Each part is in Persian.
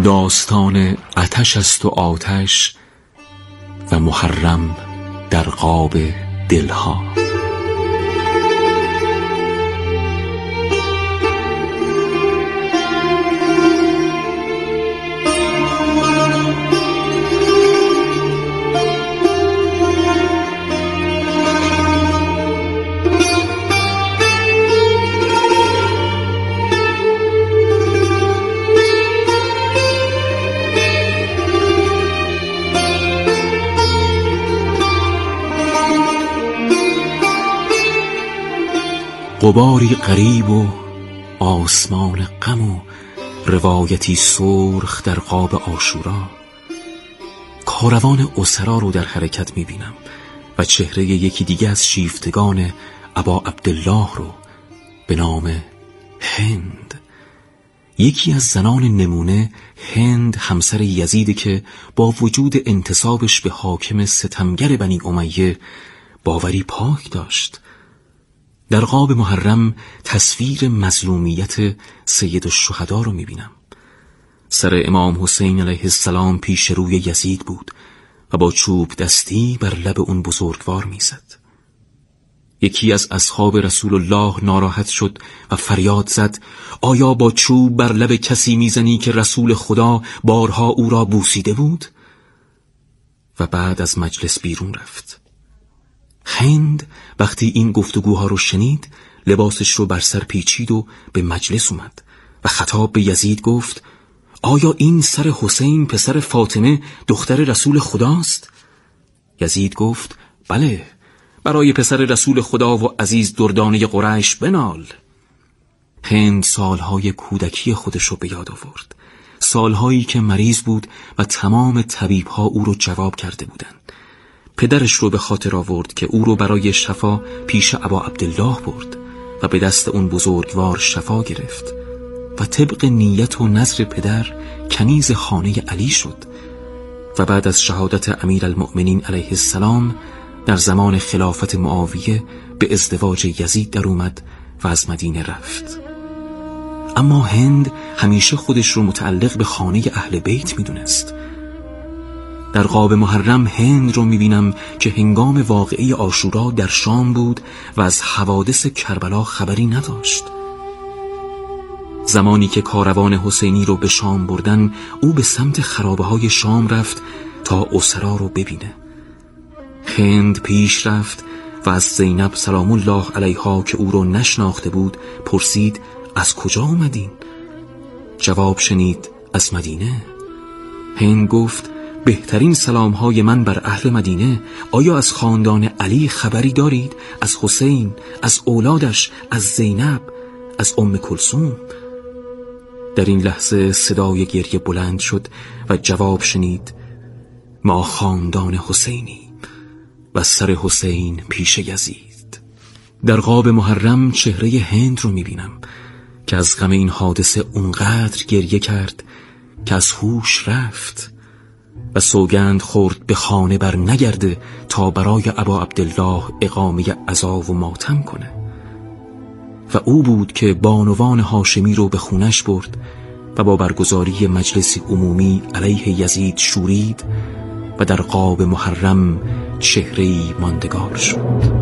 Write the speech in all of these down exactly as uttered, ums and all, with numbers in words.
داستان آتش است و آتش و محرم در قاب دلها. غباری غریب و آسمان غم و روایتی سرخ در قاب عاشورا. کاروان اسرا رو در حرکت میبینم و چهره یکی دیگه از شیفتگان ابا عبدالله رو به نام هند. یکی از زنان نمونه هند همسر یزیده که با وجود انتسابش به حاکم ستمگر بنی امیه باوری پاک داشت. در قاب محرم تصویر مظلومیت سید الشهدا رو میبینم. سر امام حسین علیه السلام پیش روی یزید بود و با چوب دستی بر لب اون بزرگوار میزد. یکی از اصحاب رسول الله ناراحت شد و فریاد زد: آیا با چوب بر لب کسی میزنی که رسول خدا بارها او را بوسیده بود؟ و بعد از مجلس بیرون رفت. هند وقتی این گفتگوها رو شنید لباسش رو بر سر پیچید و به مجلس اومد و خطاب به یزید گفت: آیا این سر حسین پسر فاطمه دختر رسول خداست؟ یزید گفت: بله، برای پسر رسول خدا و عزیز دردانه قریش بنال. هند سالهای کودکی خودش رو به یاد آورد، سالهایی که مریض بود و تمام طبیبها او رو جواب کرده بودند. پدرش رو به خاطر آورد که او رو برای شفا پیش ابا عبدالله برد و به دست اون بزرگوار شفا گرفت و طبق نیت و نظر پدر کنیز خانه علی شد و بعد از شهادت امیرالمؤمنین علیه السلام در زمان خلافت معاویه به ازدواج یزید در اومد و از مدینه رفت. اما هند همیشه خودش رو متعلق به خانه اهل بیت میدونست. در قاب محرم هند رو میبینم که هنگام واقعه عاشورا در شام بود و از حوادث کربلا خبری نداشت. زمانی که کاروان حسینی رو به شام بردن، او به سمت خرابه های شام رفت تا اسرا رو ببینه. هند پیش رفت و از زینب سلام الله علیها که او رو نشناخته بود پرسید: از کجا اومدین؟ جواب شنید: از مدینه. هند گفت: بهترین سلامهای من بر اهل مدینه. آیا از خاندان علی خبری دارید؟ از حسین، از اولادش، از زینب، از ام کلثوم؟ در این لحظه صدای گریه بلند شد و جواب شنید: ما خاندان حسینی و سر حسین پیش یزید. در قاب محرم چهره هند رو میبینم که از غم این حادثه اونقدر گریه کرد که از هوش رفت و سوگند خورد به خانه بر نگرده تا برای ابا عبدالله اقامه عزا و ماتم کنه. و او بود که بانوان هاشمی رو به خونش برد و با برگزاری مجلس عمومی علیه یزید شورید و در قاب محرم چهره‌ای ماندگار شد.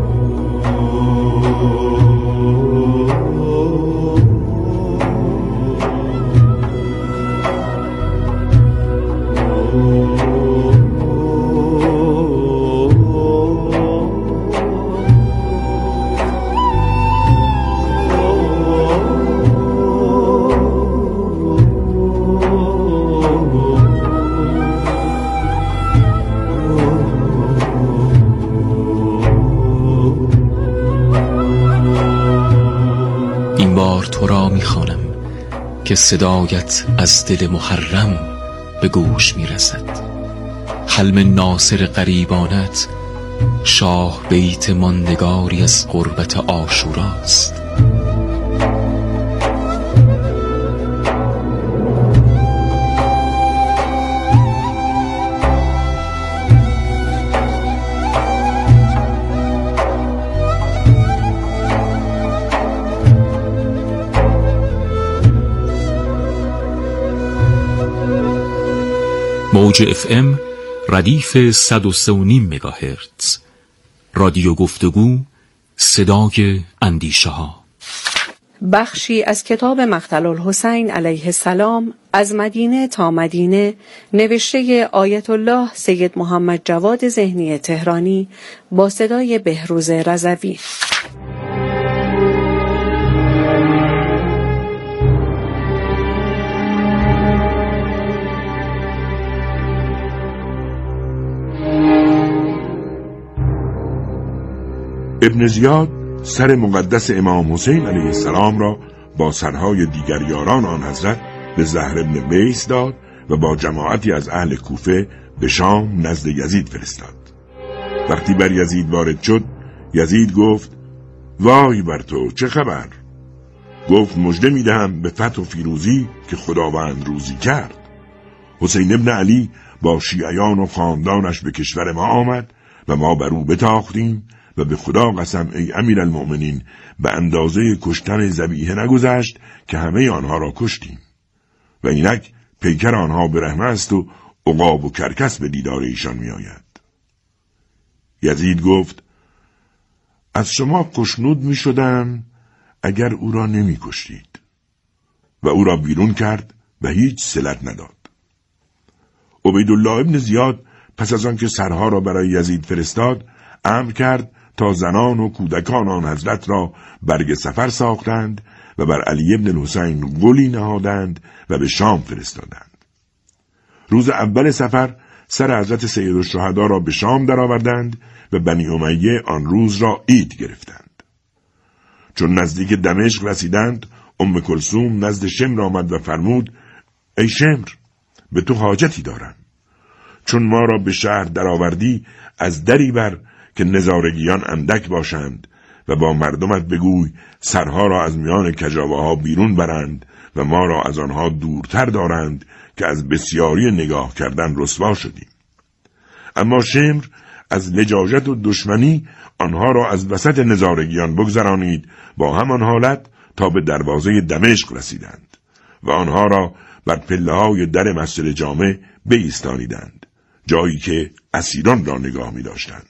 تو را میخوانم که صدایت از دل محرم به گوش میرسد. حلم ناصر غریبانت شاه بیت ماندگاری از قربت عاشوراست. موج اف ام ردیف صد و سه و نیم مگاهرتز. رادیو گفتگو، صدای اندیشه ها. بخشی از کتاب مقتل الحسین علیه السلام از مدینه تا مدینه، نوشته آیت الله سید محمد جواد ذهنی تهرانی با صدای بهروز رضوی. ابن زیاد سر مقدس امام حسین علیه السلام را با سرهای دیگر یاران آن حضرت به زهر ابن ویس داد و با جماعتی از اهل کوفه به شام نزد یزید فرستاد. وقتی بر یزید وارد شد، یزید گفت: وای بر تو، چه خبر؟ گفت: مژده میدهم به فتح و فیروزی که خداوند روزی کرد. حسین ابن علی با شیعیان و خاندانش به کشور ما آمد و ما بر او بتاختیم و به خدا قسم ای امیرالمؤمنین، به اندازه کشتن ذبیحه نگذشت که همه آنها را کشتیم و اینک پیکر آنها برهنه است و عقاب و کرکس به دیدار ایشان می آید. یزید گفت: از شما خوشنود می شدم اگر او را نمی کشتید، و او را بیرون کرد و هیچ صلت نداد. عبیدالله ابن زیاد پس از آن که سرها را برای یزید فرستاد، امر کرد تا زنان و کودکان آن حضرت را برگ سفر ساختند و بر علی ابن الحسین قلی نهادند و به شام فرستادند. روز اول سفر سر حضرت سید الشهدا را به شام درآوردند و بنی امیه آن روز را عید گرفتند. چون نزدیک دمشق رسیدند، ام کلثوم نزد شمر آمد و فرمود: ای شمر، به تو حاجتی دارم. چون ما را به شهر درآوردی، از دری بر که نظارگیان اندک باشند و با مردمت بگوی سرها را از میان کجاوه ها بیرون برند و ما را از آنها دورتر دارند که از بسیاری نگاه کردن رسوا شدیم. اما شمر از لجاجت و دشمنی آنها را از وسط نظارگیان بگذرانید با همان حالت تا به دروازه دمشق رسیدند و آنها را بر پله‌های در مسجد جامع بایستانیدند، جایی که اسیران را نگاه می داشتند.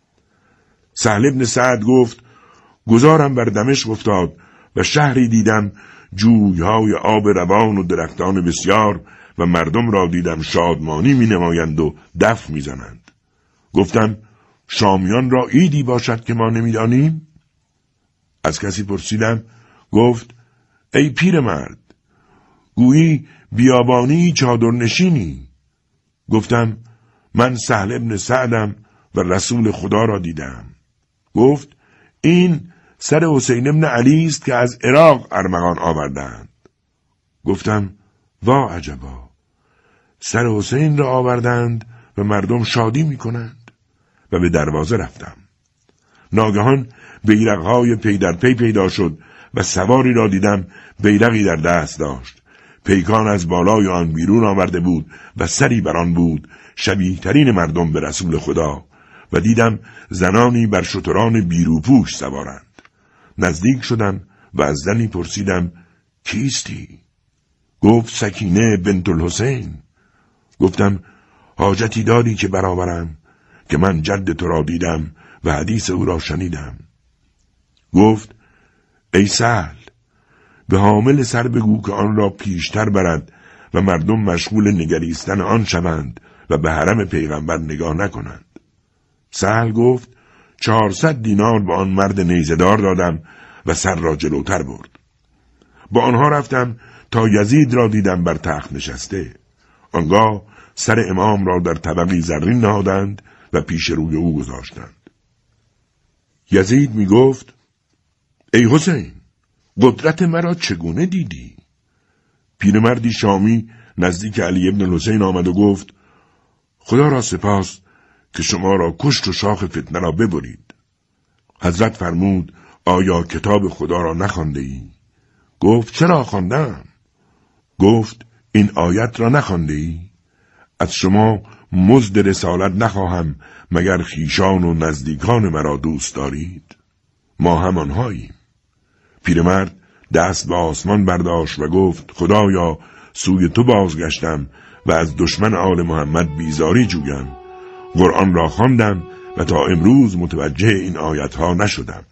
سهل ابن سعد گفت: گذارم بر دمشق افتاد و شهری دیدم جویهای آب روان و درختان بسیار و مردم را دیدم شادمانی می نمایند و دف می زنند. گفتم: شامیان را عیدی باشد که ما نمی دانیم؟ از کسی پرسیدم. گفت: ای پیرمرد، گویی بیابانی چادر نشینی. گفتم: من سهل ابن سعدم و رسول خدا را دیدم. گفت: این سر حسین ابن علی است که از عراق ارمغان آوردند. گفتم: وا عجبا، سر حسین را آوردند و مردم شادی می کنند. و به دروازه رفتم. ناگهان بیرق‌های پی در پی پیدا شد و سواری را دیدم بیرقی در دست داشت. پیکان از بالای آن بیرون آورده بود و سری بر آن بود شبیه ترین مردم به رسول خدا، و دیدم زنانی بر شتران بیروپوش سوارند. نزدیک شدم و از زنی پرسیدم: کیستی؟ گفت: سکینه بنت الحسین. گفتم: حاجتی داری که برآورم که من جد تو را دیدم و حدیث او را شنیدم؟ گفت: ای سهل، به حامل سر بگو که آن را پیشتر برد و مردم مشغول نگریستن آن شوند و به حرم پیغمبر نگاه نکنند. سهل گفت: چهارصد دینار با آن مرد نیزدار دادم و سر را جلوتر برد. با آنها رفتم تا یزید را دیدم بر تخت نشسته. آنگاه سر امام را در طبقی زرین نهادند و پیش روی او گذاشتند. یزید می گفت: ای حسین، قدرت مرا چگونه دیدی؟ پیرمردی شامی نزدیک علی ابن الحسین آمد و گفت: خدا را سپاس که شما را کشت و شاخ فتنه را ببرید. حضرت فرمود: آیا کتاب خدا را نخوانده ای؟ گفت: چرا خواندم؟ گفت: این آیت را نخوانده ای؟ از شما مزد رسالت نخواهم مگر خویشان و نزدیکان مرا دوست دارید. ما همانهاییم. پیرمرد دست به آسمان برداشت و گفت: خدایا، سوی تو بازگشتم و از دشمن آل محمد بیزاری جویم. قرآن را خواندم و تا امروز متوجه این آیتها نشدم.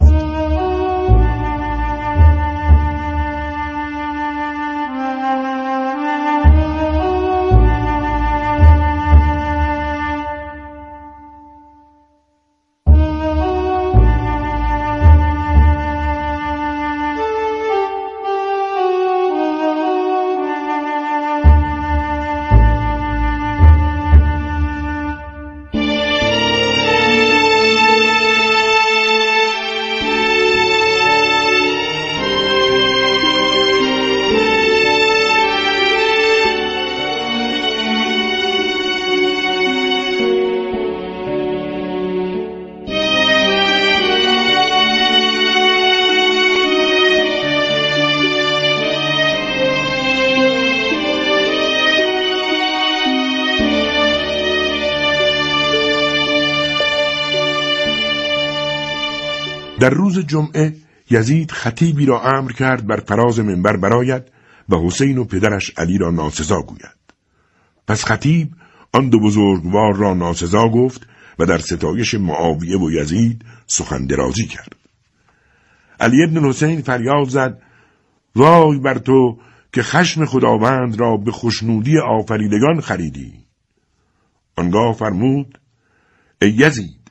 در روز جمعه یزید خطیبی را امر کرد بر فراز منبر برآید و حسین و پدرش علی را ناسزا گوید. پس خطیب آن دو بزرگوار را ناسزا گفت و در ستایش معاویه و یزید سخن درازی کرد. علی ابن حسین فریاد زد: وای بر تو که خشم خداوند را به خشنودی آفریدگان خریدی. آنگاه فرمود: ای یزید،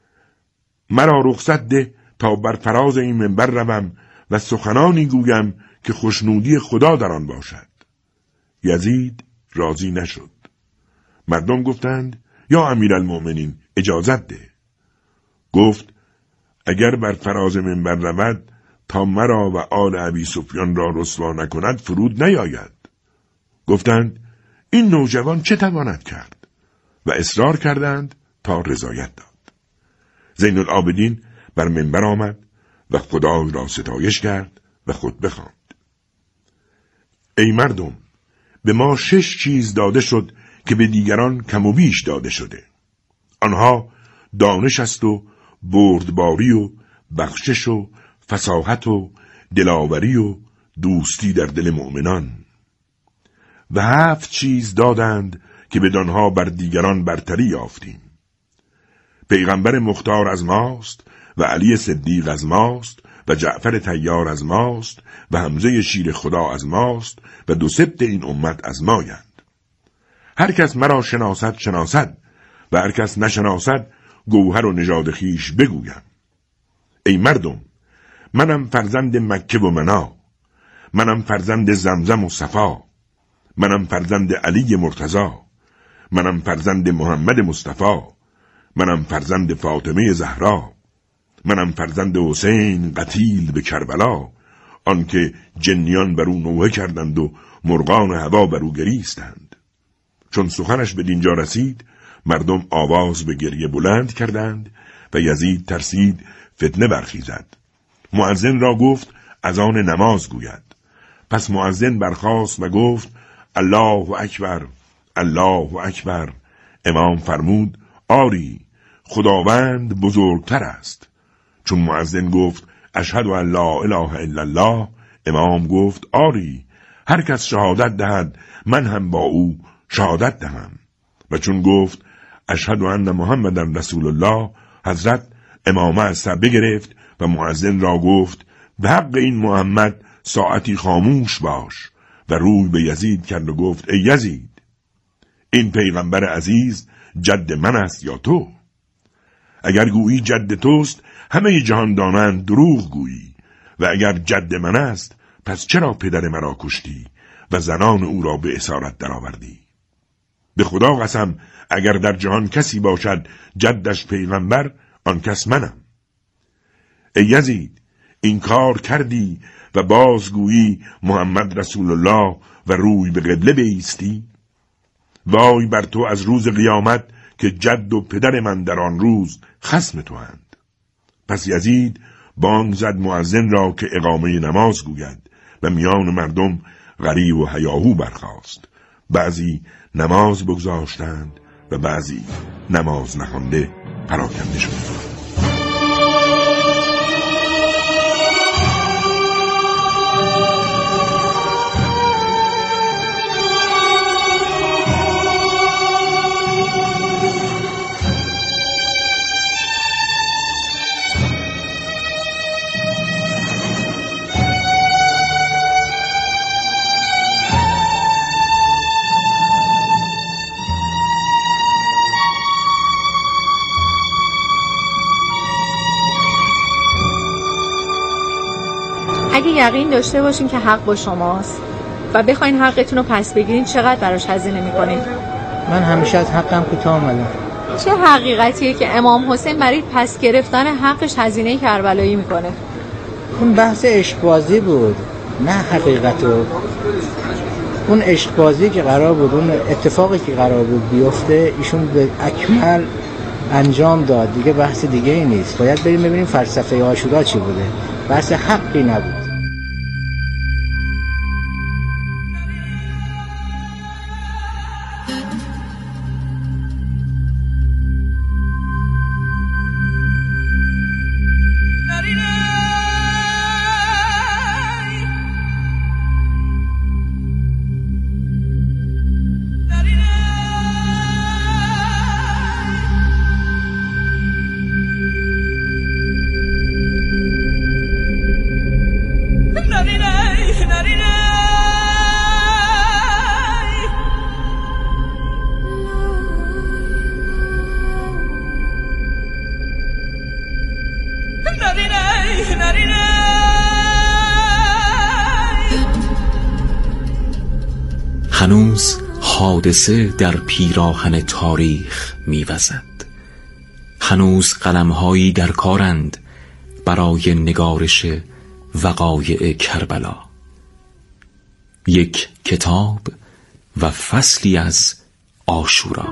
مرا رخصت ده تا بر فراز این منبر روم و سخنانی گویم که خشنودی خدا در آن باشد. یزید راضی نشد. مردم گفتند: یا امیرالمؤمنین، اجازت ده. گفت: اگر بر فراز منبر رود تا مرا و آل ابی سفیان را رسوا نکند فرود نیاید. گفتند: این نوجوان چه تواند کرد؟ و اصرار کردند تا رضایت داد. زین العابدین بر منبر آمد و خدای را ستایش کرد و خطبه خواند: ای مردم، به ما شش چیز داده شد که به دیگران کم و بیش داده شده. آنها دانش است و بردباری و بخشش و فصاحت و دلاوری و دوستی در دل مؤمنان. و هفت چیز دادند که بدانها بر دیگران برتری یافتیم. پیغمبر مختار از ماست و علی صدیق از ماست و جعفر طیار از ماست و حمزه شیر خدا از ماست و دو سبط این امت از مایند. هر کس مرا شناسد شناسد و هر کس نشناسد گوهر و نژاد خویش بگویم. ای مردم، منم فرزند مکه و منا، منم فرزند زمزم و صفا، منم فرزند علی مرتضی، منم فرزند محمد مصطفی، منم فرزند فاطمه زهرا، منم فرزند حسین قتیل به کربلا، آنکه جنیان بر او نوحه کردند و مرغان هوا بر او گریستند. چون سخنش به دینجا رسید، مردم آواز به گریه بلند کردند و یزید ترسید فتنه برخیزد. مؤذن را گفت اذان نماز گوید. پس مؤذن برخاست و گفت: الله اکبر، الله اکبر. امام فرمود: آری، خداوند بزرگتر است. چون مؤذن گفت: اشهد ان لا اله الا الله، امام گفت: آری، هر کس شهادت دهد من هم با او شهادت دهم. و چون گفت: اشهد ان محمدن رسول الله، حضرت امامه از سر بگرفت و مؤذن را گفت: به حق این محمد ساعتی خاموش باش. و روی به یزید کرد و گفت: ای یزید، این پیغمبر عزیز جد من است یا تو؟ اگر گویی جد توست همه جهان دانند دروغ گویی، و اگر جد من است پس چرا پدر مرا کشتی و زنان او را به اسارت درآوردی؟ به خدا قسم اگر در جهان کسی باشد جدش پیغمبر، آن کس منم. ای یزید، این کار کردی و بازگویی محمد رسول الله و روی به قبله بایستی؟ وای بر تو از روز قیامت که جد و پدر من در آن روز خصم تو اند. پس یزید بانگ زد مؤذن را که اقامه نماز گوید و میان مردم غریو و هیاهو برخاست. بعضی نماز بگذاشتند و بعضی نماز نخوانده پراکنده شدند. اگه یقین داشته باشین که حق با شماست و بخواین حقتون رو پس بگیرین چقدر براش هزینه میکنین؟ من همیشه از حقم کوتاه اومدم. چه حقیقتیه که امام حسین برای پس گرفتن حقش هزینه کربلایی میکنه؟ اون بحث عشقبازی بود، نه حقیقتو. اون عشقبازی که قرار بود، اون اتفاقی که قرار بود بیفته، ایشون به اکمل انجام داد. دیگه بحث دیگه ای نیست. باید بریم ببینیم فلسفه عاشورا چی بوده. بحث حقی نبود. هنوز حادثه در پیراهن تاریخ می‌وزد. هنوز قلم‌هایی در کارند برای نگارش وقایع کربلا. یک کتاب و فصلی از عاشورا.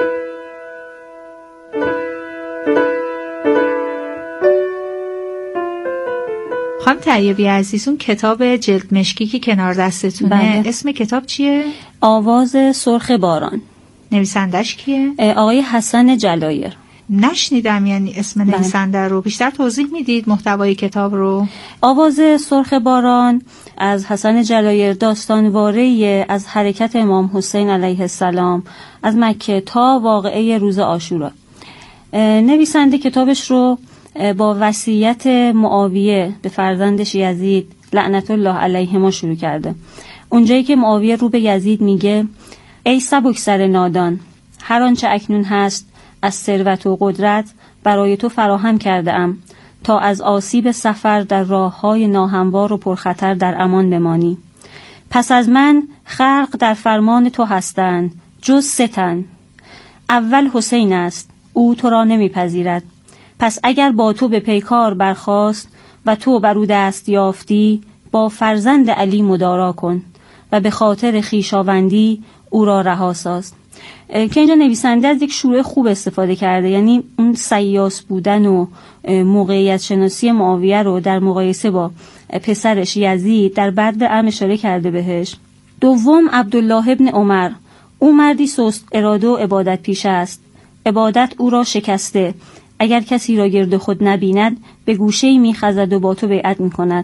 خانم طیبی عزیز، اون کتاب جلد مشکی که کنار دستتونه، بله. اسم کتاب چیه؟ آواز سرخ باران. نویسندش کیه؟ آقای حسن جلایر. نشنیدم یعنی اسم نویسنده رو. بیشتر توضیح میدید محتوای کتاب رو؟ آواز سرخ باران از حسن جلایر داستانواره از حرکت امام حسین علیه السلام از مکه تا واقعه روز عاشورا. نویسنده کتابش رو با وصیت معاویه به فرزندش یزید لعنت الله علیهما شروع کرده. اونجایی که معاویه رو به یزید میگه ای سبکسر نادان، هر آنچه اکنون هست از ثروت و قدرت برای تو فراهم کرده ام تا از آسیب سفر در راه‌های ناهموار و پرخطر در امان بمانی. پس از من خلق در فرمان تو هستند جز سه تن. اول حسین است، او تو را نمیپذیرد. پس اگر با تو به پیکار برخاست و تو بر او دست یافتی، با فرزند علی مدارا کن و به خاطر خویشاوندی او را رها ساز. که اینجا نویسنده از یک شروع خوب استفاده کرده، یعنی اون سیاس بودن و موقعیت شناسی معاویه رو در مقایسه با پسرش یزید در بدر ام اشاره کرده بهش. دوم عبدالله ابن عمر، او مردی سست اراده و عبادت پیش است، عبادت او را شکسته، اگر کسی را گرد خود نبیند به گوشه‌ای می‌خزد و با تو بیعت می‌کند.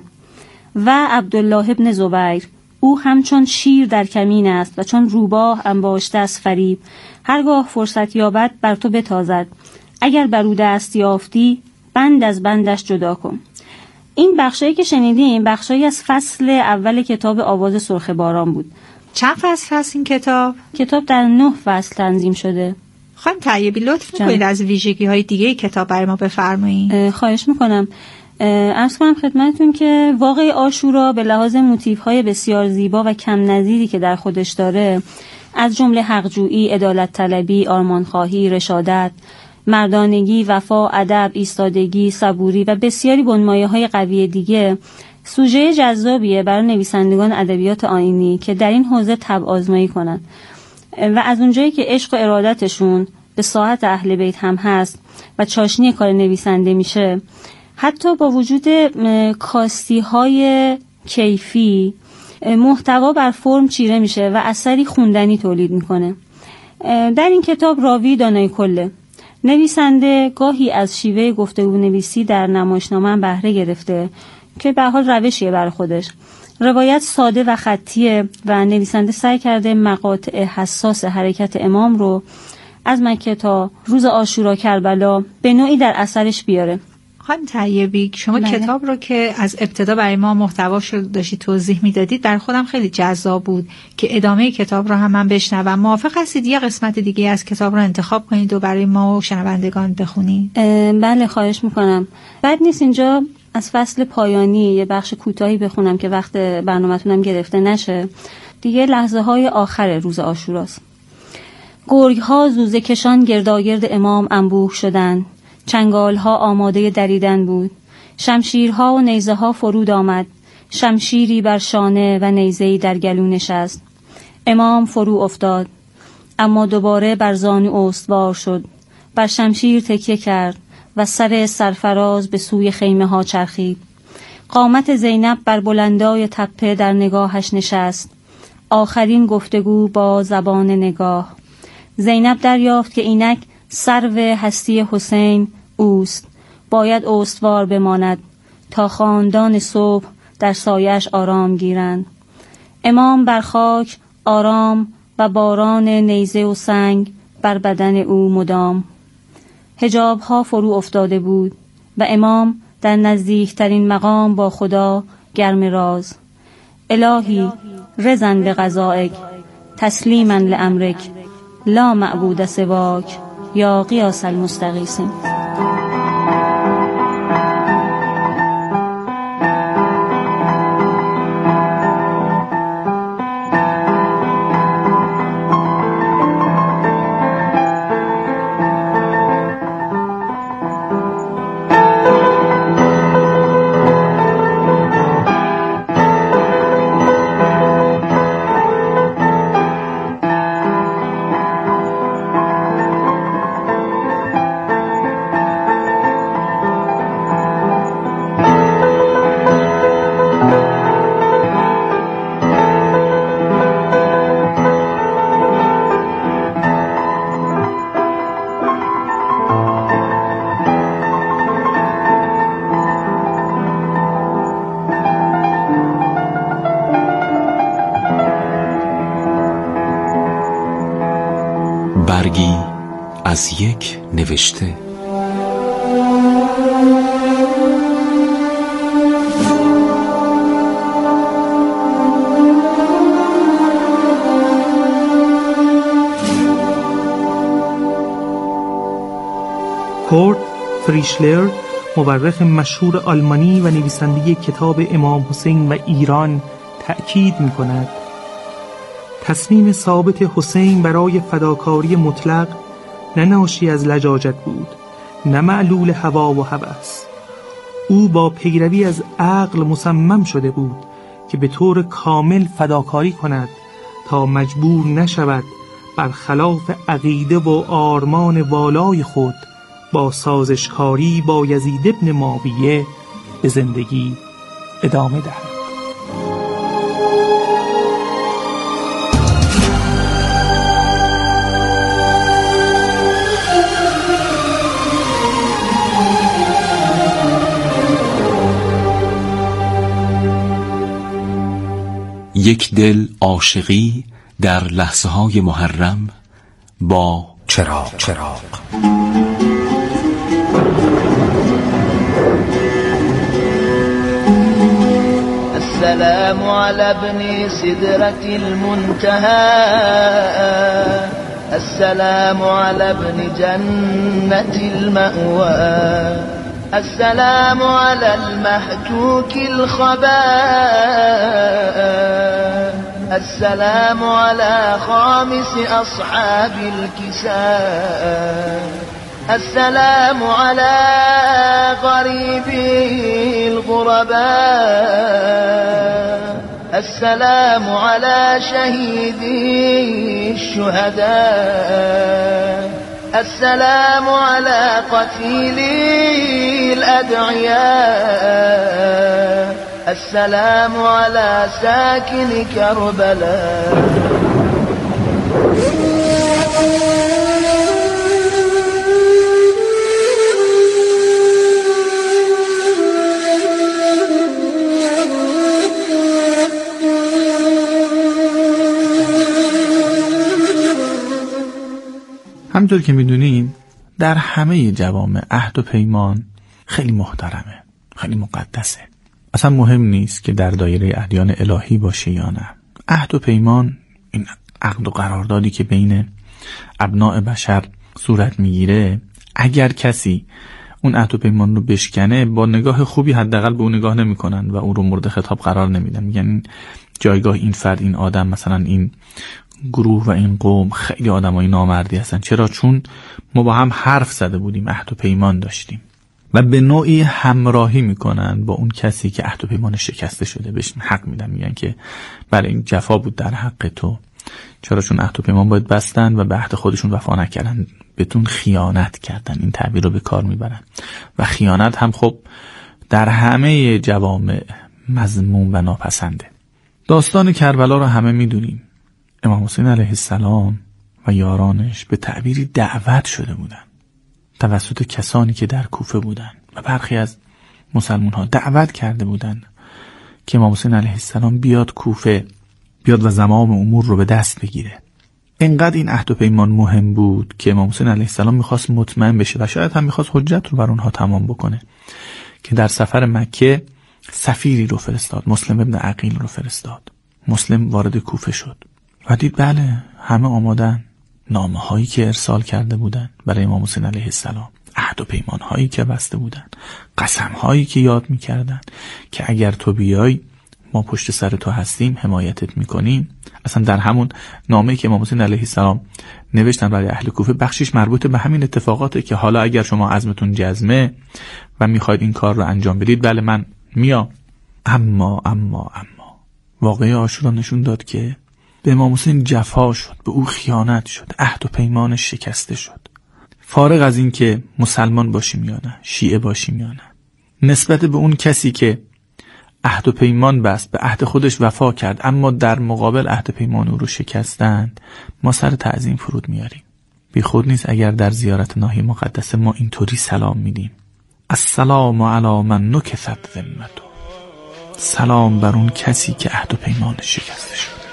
و عبدالله ابن زبیر، او همچون شیر در کمین است و چون روباه انباشته از فریب، هرگاه فرصت یابد بر تو بتازد، اگر بر او دست یافتی بند از بندش جدا کن. این بخشایی که شنیدیم بخشایی از فصل اول کتاب آواز سرخ باران بود. چند فصل هست این کتاب؟ کتاب در نه فصل تنظیم شده. خانم طیبی لطف می‌کنید از ویژگی‌های دیگه کتاب برای ما بفرمایید. خواهش می‌کنم. عرض کنم خدمتتون که واقعه عاشورا به لحاظ موتیف‌های بسیار زیبا و کم نظیری که در خودش داره، از جمله حق‌جویی، عدالت طلبی، آرمانخواهی، رشادت، مردانگی، وفا، ادب، ایستادگی، صبوری و بسیاری بنمایه‌های قوی دیگه، سوژه جذابیه برای نویسندگان ادبیات آیینی که در این حوزه طبع آزمایی کنن و از اونجایی که عشق و ارادتشون به ساعت اهل بیت هم هست و چاشنی کار نویسنده میشه، حتی با وجود کاستی های کیفی محتوا بر فرم چیره میشه و اثری خوندنی تولید میکنه. در این کتاب راوی دانای کله. نویسنده گاهی از شیوه گفتگو نویسی در نمایشنامه بهره گرفته که به حال روشیه بر خودش. روایت ساده و خطیه و نویسنده سعی کرده مقاطع حساس حرکت امام رو از مکه تا روز عاشورا کربلا به نوعی در اثرش بیاره. خانم طیبی، شما بله. کتاب رو که از ابتدا برای ما محتواش رو داشتی توضیح میدادید، برای خودم خیلی جذاب بود که ادامه کتاب رو هم من بشنوم. موافق هستید یه قسمت دیگه از کتاب رو انتخاب کنید و برای ما و شنوندگان بخونید؟ بله خواهش میکنم. بد نیست اینجا از فصل پایانی یه بخش کوتاهی بخونم که وقت برنامه‌تونم گرفته نشه. دیگه لحظه های آخر روز عاشوراست. گرگ ها زوزه کشان گرداگرد امام انبوه شدند. چنگال ها آماده دریدن بود. شمشیرها و نیزه ها فرود آمد. شمشیری بر شانه و نیزه‌ای در گلو نشست. امام فرو افتاد، اما دوباره بر زانو استوار شد. بر شمشیر تکیه کرد و سر سرفراز به سوی خیمه ها چرخید. قامت زینب بر بلندای تپه در نگاهش نشست. آخرین گفتگو با زبان نگاه. زینب دریافت که اینک سرو هستی حسین اوست. باید استوار بماند تا خاندان صبح در سایش آرام گیرند. امام بر خاک آرام و باران نیزه و سنگ بر بدن او مدام. حجاب ها فرو افتاده بود و امام در نزدیکترین مقام با خدا گرم راز. الهی رضا به قضائک تسلیما لامرک لا معبود سواک یا قیاس المستغیثین. برگی از یک نوشته. کورت فریشلر، مورخ مشهور آلمانی و نویسنده کتاب امام حسین و ایران، تأکید می‌کند تصمیم ثابت حسین برای فداکاری مطلق نه ناشی از لجاجت بود، نه معلول هوا و هوس. او با پیروی از عقل مصمم شده بود که به طور کامل فداکاری کند تا مجبور نشود برخلاف عقیده و آرمان والای خود با سازشکاری با یزید ابن معاویه به زندگی ادامه دهد. یک دل عاشقی در لحظه های محرم با چراغ چراغ السلام على ابن سدرة المنتهى السلام على ابن جنة المأوى السلام على المهتوك الخباء السلام على خامس أصحاب الكساء السلام على غريبي الغرباء السلام على شهيدي الشهداء السلام على قتيلي الأدعياء السلام على ساكن كربلاء. همطور که میدونین در همه جوامع عهد و پیمان خیلی محترمه، خیلی مقدسه. اصلا مهم نیست که در دایره ادیان الهی باشه یا نه. عهد و پیمان، این عقد و قراردادی که بین ابناء بشر صورت میگیره، اگر کسی اون عهد و پیمان رو بشکنه، با نگاه خوبی حداقل به اون نگاه نمیکنن و اون رو مورد خطاب قرار نمیدن. میگن جایگاه این فرد، این آدم، مثلا این گروه و این قوم خیلی آدمای نامردی هستن. چرا؟ چون ما با هم حرف زده بودیم، عهد و پیمان داشتیم. و به نوعی همراهی میکنن با اون کسی که عهد و پیمان شکسته شده. بهش حق میدن، میگن که بله این جفا بود در حق تو. چرا؟ چون عهد و پیمان باید بستن و به عهد خودشون وفا نکردن، بهتون خیانت کردن. این تعبیر رو به کار میبرن و خیانت هم خب در همه جوامع مذموم و ناپسنده. داستان کربلا رو همه میدونیم. امام حسین علیه السلام و یارانش به تعبیری دعوت شده بودن توسط کسانی که در کوفه بودن و برخی از مسلمان ها دعوت کرده بودن که امام حسین علیه السلام بیاد کوفه، بیاد و زمام امور رو به دست بگیره. اینقدر این عهد و پیمان مهم بود که امام حسین علیه السلام میخواست مطمئن بشه و شاید هم میخواست حجت رو بر اونها تمام بکنه که در سفر مکه سفیری رو فرستاد، مسلم ابن عقیل رو فرستاد. مسلم وارد کوفه شد و دید بله همه آمادن، نامه هایی که ارسال کرده بودن برای امام حسین علیه السلام، عهد و پیمان هایی که بسته بودن، قسم هایی که یاد میکردن که اگر تو بیای ما پشت سر تو هستیم، حمایتت میکنیم. اصلا در همون نامه‌ای که امام حسین علیه السلام نوشتن برای اهل کوفه، بخشش مربوط به همین اتفاقاته که حالا اگر شما عزمتون جزمه و میخواید این کار رو انجام بدید، بله من میام. اما اما اما واقعه عاشورا نشون داد که به امام حسین جفا شد، به او خیانت شد، عهد و پیمانش شکسته شد. فارغ از این که مسلمان باشیم یا نه، شیعه باشیم یا نه، نسبت به اون کسی که عهد و پیمان بست، به عهد خودش وفا کرد اما در مقابل عهد پیمان او رو شکستند، ما سر تعظیم فرود میاریم. بی خود نیست اگر در زیارت ناحیه مقدسه ما اینطوری سلام میدیم: السلام علی من نکثت ذمته. سلام بر اون کسی که عهد و پیمانش شکسته شد.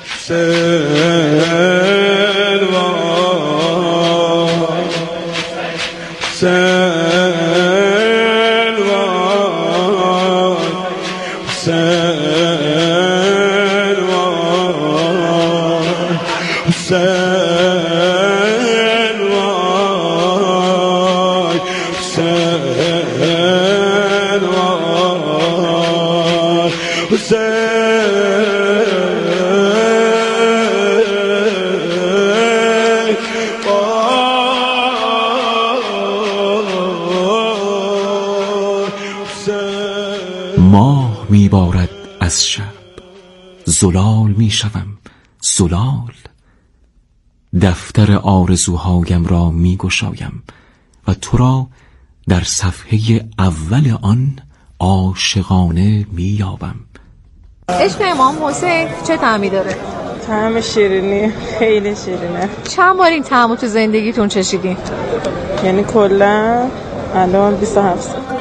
ماه میبارد از شب، زلال میشوم زلال. دفتر آرزوهایم را میگشایم و تو را در صفحه اول آن عاشقانه مییابم. عشق امام حسین چه طعمی داره؟ طعم شیرینی، خیلی شیرینه. چند بار این طعمو تو زندگیتون چشیدین؟ یعنی کلا الان بیست و هفت سال.